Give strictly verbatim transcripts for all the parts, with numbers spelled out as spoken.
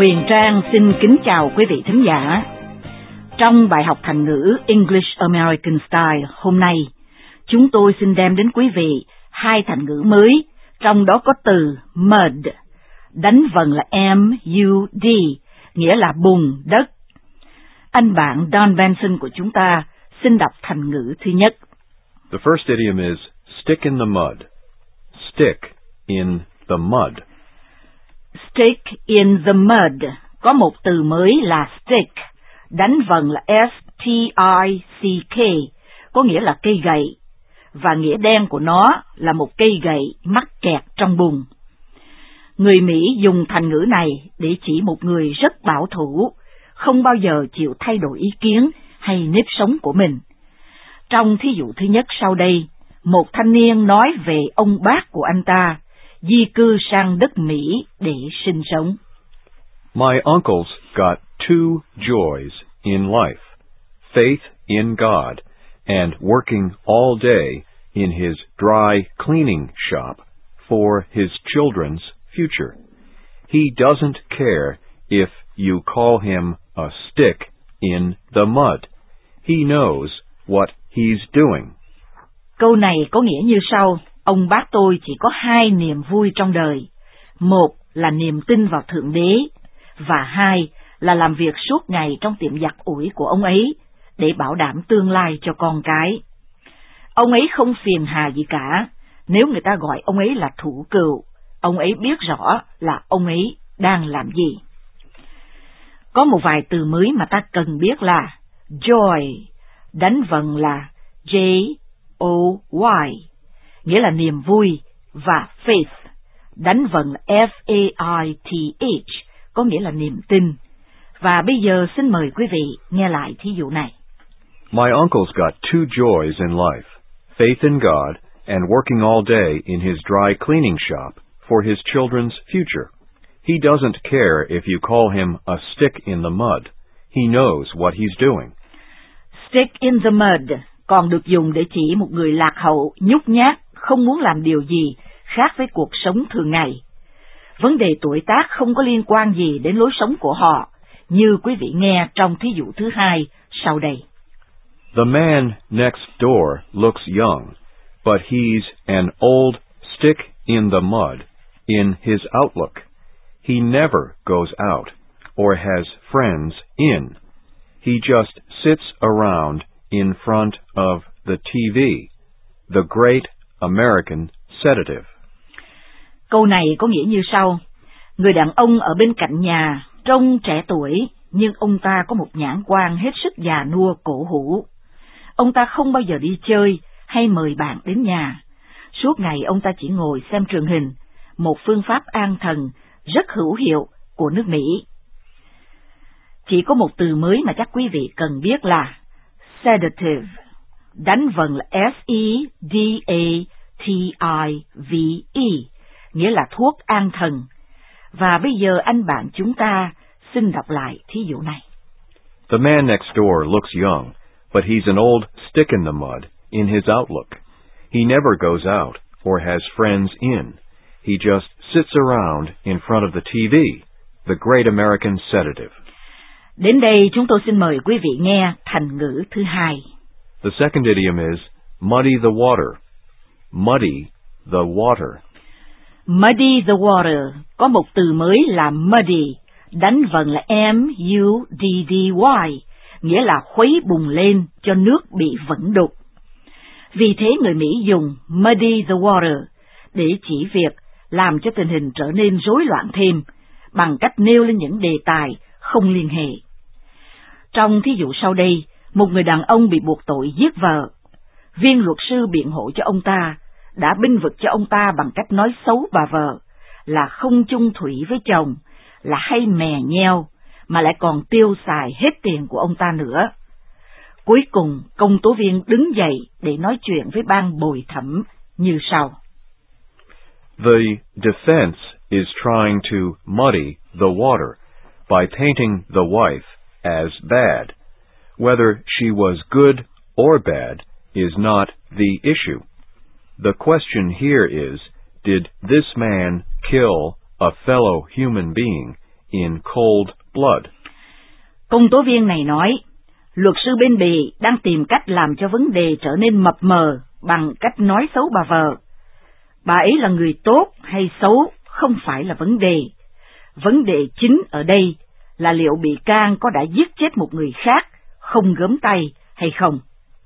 Huyền Trang xin kính chào quý vị thính giả. Trong bài học thành ngữ English American Style hôm nay, chúng tôi xin đem đến quý vị hai thành ngữ mới, trong đó có từ mud, đánh vần là M U D, nghĩa là bùn đất. Anh bạn Don Benson của chúng ta xin đọc thành ngữ thứ nhất. The first idiom is stick in the mud. Stick in the mud. Stick in the mud có một từ mới là stick, đánh vần là S T I C K, có nghĩa là cây gậy, và nghĩa đen của nó là một cây gậy mắc kẹt trong bùn. Người Mỹ dùng thành ngữ này để chỉ một người rất bảo thủ, không bao giờ chịu thay đổi ý kiến hay nếp sống của mình. Trong thí dụ thứ nhất sau đây, một thanh niên nói về ông bác của anh ta, di cư sang đất Mỹ để sinh sống. My uncle's got two joys in life, faith in God and working all day in his dry cleaning shop for his children's future. He doesn't care if you call him a stick in the mud. He knows what he's doing. Câu này có nghĩa như sau: ông bác tôi chỉ có hai niềm vui trong đời. Một là niềm tin vào Thượng Đế, và hai là làm việc suốt ngày trong tiệm giặt ủi của ông ấy để bảo đảm tương lai cho con cái. Ông ấy không phiền hà gì cả. Nếu người ta gọi ông ấy là thủ cựu, ông ấy biết rõ là ông ấy đang làm gì. Có một vài từ mới mà ta cần biết là joy, đánh vần là J O Y, nghĩa là niềm vui, và faith, đánh vần là F A I T H, có nghĩa là niềm tin. Và bây giờ xin mời quý vị nghe lại thí dụ này. My uncle's got two joys in life, faith in God and working all day in his dry cleaning shop for his children's future. He doesn't care if you call him a stick in the mud. He knows what he's doing. Stick in the mud còn được dùng để chỉ một người lạc hậu, nhút nhát, không muốn làm điều gì khác với cuộc sống thường ngày. Vấn đề tuổi tác không có liên quan gì đến lối sống của họ, như quý vị nghe trong thí dụ thứ hai sau đây. The man next door looks young, but he's an old stick in the mud in his outlook. He never goes out or has friends in. He just sits around in front of the T V, the great American sedative. Câu này có nghĩa như sau: người đàn ông ở bên cạnh nhà trông trẻ tuổi, nhưng ông ta có một nhãn quan hết sức già nua cổ hủ. Ông ta không bao giờ đi chơi hay mời bạn đến nhà. Suốt ngày ông ta chỉ ngồi xem truyền hình, một phương pháp an thần rất hữu hiệu của nước Mỹ. Chỉ có một từ mới mà chắc quý vị cần biết là sedative, đánh vần là S E D A T I V E, nghĩa là thuốc an thần. Và bây giờ anh bạn chúng ta xin đọc lại thí dụ này. The man next door looks young, but he's an old stick in the mud in his outlook. He never goes out or has friends in. He just sits around in front of the T V, the great American sedative. Đến đây chúng tôi xin mời quý vị nghe thành ngữ thứ hai. The second idiom is muddy the water. Muddy the water. Muddy the water có một từ mới là muddy, đánh vần là M U D D Y, nghĩa là khuấy bùn lên cho nước bị vẩn đục. Vì thế người Mỹ dùng muddy the water để chỉ việc làm cho tình hình trở nên rối loạn thêm, bằng cách nêu lên những đề tài không liên hệ. Trong thí dụ sau đây, một người đàn ông bị buộc tội giết vợ. Viên luật sư biện hộ cho ông ta đã bênh vực cho ông ta bằng cách nói xấu bà vợ, là không chung thủy với chồng, là hay mè nheo, mà lại còn tiêu xài hết tiền của ông ta nữa. Cuối cùng, công tố viên đứng dậy để nói chuyện với ban bồi thẩm như sau. The defense is trying to muddy the water by painting the wife as bad. Whether she was good or bad is not the issue. The question here is, did this man kill a fellow human being in cold blood. Công tố viên này nói, luật sư bên bì đang tìm cách làm cho vấn đề trở nên mập mờ bằng cách nói xấu bà vợ. Bà ấy là người tốt hay xấu không phải là vấn đề. Vấn đề chính ở đây là liệu bị can có đã giết chết một người khác không gớm tay hay không.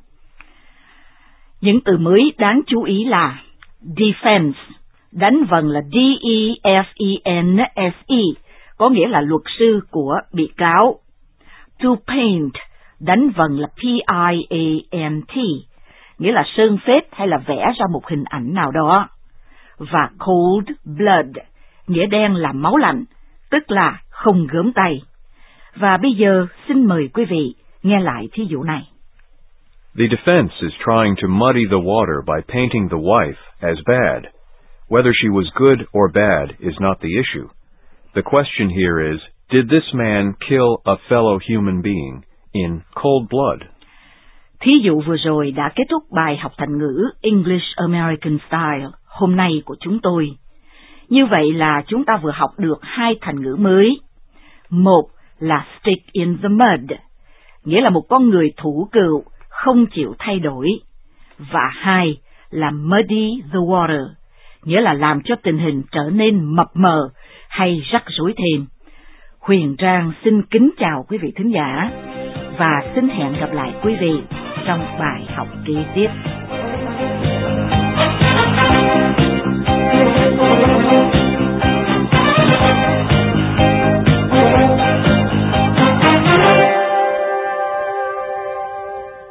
Những từ mới đáng chú ý là defense, đánh vần là D E F E N S E, có nghĩa là luật sư của bị cáo. To paint, đánh vần là P I A N T, nghĩa là sơn phết hay là vẽ ra một hình ảnh nào đó. Và cold blood, nghĩa đen là máu lạnh, tức là không gớm tay. Và bây giờ xin mời quý vị nghe lại thí dụ này. The defense is trying to muddy the water by painting the wife as bad. Whether she was good or bad is not the issue. The question here is, did this man kill a fellow human being in cold blood? Thí dụ vừa rồi đã kết thúc bài học thành ngữ English American Style hôm nay của chúng tôi. Như vậy là chúng ta vừa học được hai thành ngữ mới. Một là stick in the mud, nghĩa là một con người thủ cựu, không chịu thay đổi. Và hai là muddy the water, nghĩa là làm cho tình hình trở nên mập mờ hay rắc rối thêm. Huyền Trang xin kính chào quý vị thính giả và xin hẹn gặp lại quý vị trong bài học kế tiếp.